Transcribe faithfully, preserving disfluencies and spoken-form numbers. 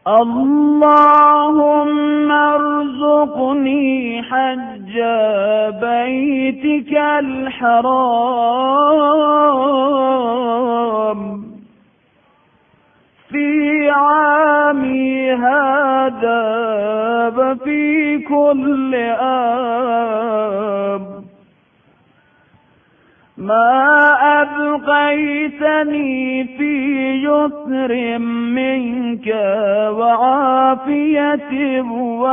اللهم ارزقني حج بيتك الحرام في عامي هذا وفي كل عام ما أبقيتني في يسر منك وعافية